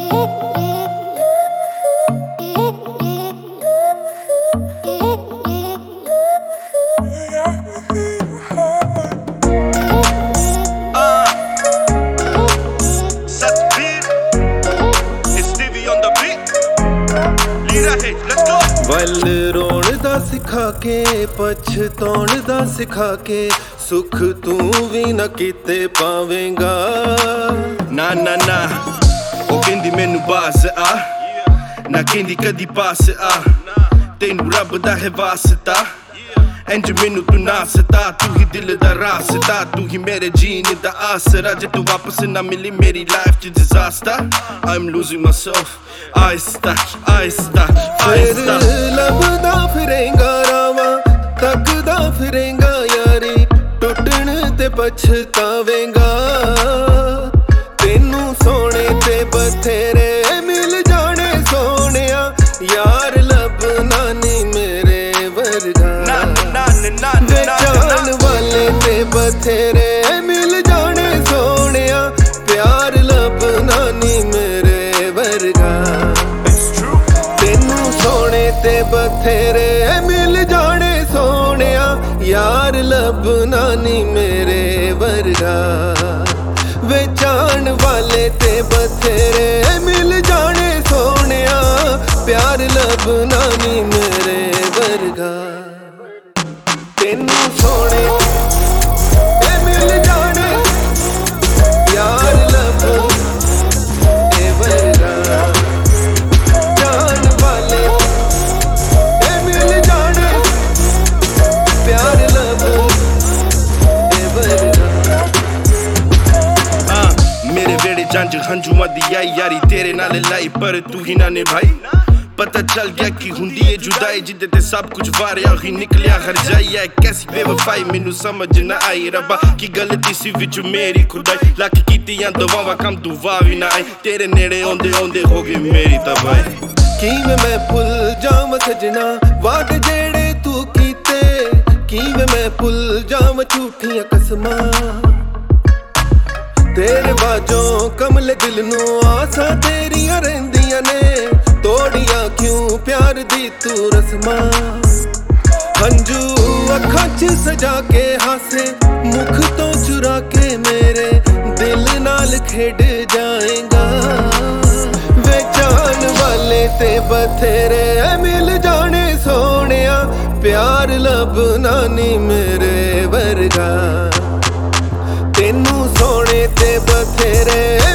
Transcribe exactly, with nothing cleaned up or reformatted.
ਵੱਲ ਰੋਣ ਦਾ ਸਿਖਾ ਕੇ ਪਛਤਾਉਣ ਦਾ ਸਿਖਾ ਕੇ ਸੁਖ ਤੂੰ ਵੀ ਨਾ ਕਿਤੇ ਪਾਵੇਂਗਾ। ਨਾ ਨਾ ਨਾ ਉਹ ਕਹਿੰਦੀ ਮੈਨੂੰ ਬਾਸ ਆ ਨਾ ਕਹਿੰਦੀ ਕਦੀ ਪਾਸ ਆ ਤੈਨੂੰ ਰੱਬ ਦਾ ਹੈ ਵਾਸਤਾ ਇੰਜ ਮੈਨੂੰ ਤੂੰ ਨਾ ਸਤਾ ਤੂੰ ਹੀ ਦਿਲ ਦਾ ਰਾਸਤਾ ਤੂੰ ਹੀ ਮੇਰੇ ਜੀਣ ਦਾ ਆਸਰਾ ਜੇ ਤੂੰ ਵਾਪਸ ਨਾ ਮਿਲੀ ਮੇਰੀ ਲਾਈਫ ਚ disaster I'm losing myself ਆਹਿਸਤਾ ਆਹਿਸਤਾ ਆਹਿਸਤਾ ਲੱਭਦਾ ਫਿਰੇਂਗਾ ਰਾਵਾਂ ਤੱਕਦਾ ਫਿਰੇਂਗਾ ਯਾਰੀ ਟੁੱਟਣ ਤੇ ਪਛਤਾਵੇਂਗਾ। ਤੈਨੂੰ ਸੋਹਣੇ ਤੇ ਬਥੇਰੇ ਮਿਲ ਜਾਣੇ ਸੋਹਣਿਆ ਯਾਰ ਲੱਭਣਾ ਨੀ ਮੇਰੇ ਵਰਗਾ। ਵੇਚਣ ਵਾਲੇ ਤੇ ਬਥੇਰੇ ਮਿਲ ਜਾਣੇ ਸੋਹਣਿਆ ਪਿਆਰ ਲੱਭਣਾ ਨੀ ਮੇਰੇ ਵਰਗਾ। ਤੈਨੂੰ ਸੋਹਣੇ ਤੇ ਬਥੇਰੇ ਮਿਲ ਜਾਣੇ ਸੋਹਣਿਆ ਯਾਰ ਲੱਭਣਾ ਨੀ ਮੇਰੇ ਵਰਗਾ। ਵੇਚਣ ਵਾਲੇ ਤੇ ਬਥੇਰੇ ਮਿਲ ਜਾਣੇ ਸੋਹਣਿਆ ਪਿਆਰ ਲੱਭਣਾ ਨੀ ਮੇਰੇ ਵਰਗਾ। ਤੈਨੂੰ ਸੋਹਣੇ ਤੇ ਮਿਲ ਜਾਣੇ ਯਾਰ ਲੱਭਣਾ ਨੀ ਵਰਗਾ। ਜਾਣ ਵਾਲੇ ਤੇ ਮਿਲ ਜਾਣੇ ਪਿਆਰ ਲੱਭਣਾ ਨੀ ਵਰਗਾ। ਮੇਰੇ ਵੇੜੇ ਜੰਜ ਹੰਝੂਆਂ ਦੀ ਆਈ ਯਾਰੀ ਤੇਰੇ ਨਾਲ ਲਾਈ ਪਰ ਤੂੰ ਹੀ ਨਾ ਨਿਭਾਈ। ਪਤਾ ਚੱਲ ਗਿਆ ਕਿ ਹੁੰਦੀ ਏ ਜੁਦਾਈ ਜਿੱਦੇ ਤੇ ਸਭ ਕੁਝ ਵਾਰਿਆ ਹੀ ਨਿਕਲਿਆ ਹਰਜਾਈ ਐ ਕੈਸੀ ਬੇਵਫਾਈ ਮੈਨੂੰ ਸਮਝ ਨਾ ਆਈ ਰੱਬਾ ਕੀ ਗਲਤੀ ਸੀ ਵਿੱਚ ਮੇਰੀ ਖੁਦਾਈ। ਲੱਖ ਕੀਤੀਆਂ ਦੁਆਵਾਂ ਕੰਮ ਦੁਆ ਵੀ ਨਾ ਆਈ ਤੇਰੇ ਨੇੜੇ ਆਉਂਦੇ ਆਉਂਦੇ ਹੋ ਗਈ ਮੇਰੀ ਤਬਾਹੀ। ਕਿਵੇਂ ਮੈਂ ਭੁੱਲ ਜਾਵਾਂ ਸਜਣਾ ਵਾਅਦੇ ਜਿਹੜੇ ਤੂੰ ਕੀਤੇ ਕਿਵੇਂ ਮੈਂ ਭੁੱਲ ਜਾਵਾਂ ਝੂਠੀਆਂ ਕਸਮਾਂ ਤੇਰੇ ਬਾਝੋਂ ਕਮਲੇ ਦਿਲ ਨੂੰ ਆਸਾਂ ਤੇਰੀਆਂ ਰਹਿੰਦੀਆਂ ਨੇ ਤੋੜੀਆਂ ਕਿਉਂ ਪਿਆਰ ਦੀ ਤੂੰ ਰਸਮਾਂ। ਹੰਝੂ ਅੱਖਾਂ ਚ ਸਜਾ ਕੇ ਹਾਸੇ ਮੁਖ ਤੋਂ ਚੁਰਾ ਕੇ ਮੇਰੇ ਦਿਲ ਨਾਲ ਖੇਡ ਜਾਏਗਾ। ਵੇਚਣ ਵਾਲੇ ਤੇ ਬਥੇਰੇ ਮਿਲ ਜਾਣੇ ਸੋਹਣਿਆ ਪਿਆਰ ਲੱਭਣਾ ਨੀ ਮੇਰੇ ਵਰਗਾ। ਤੈਨੂੰ ਸੋਹਣੇ ਤੇ ਬਥੇਰੇ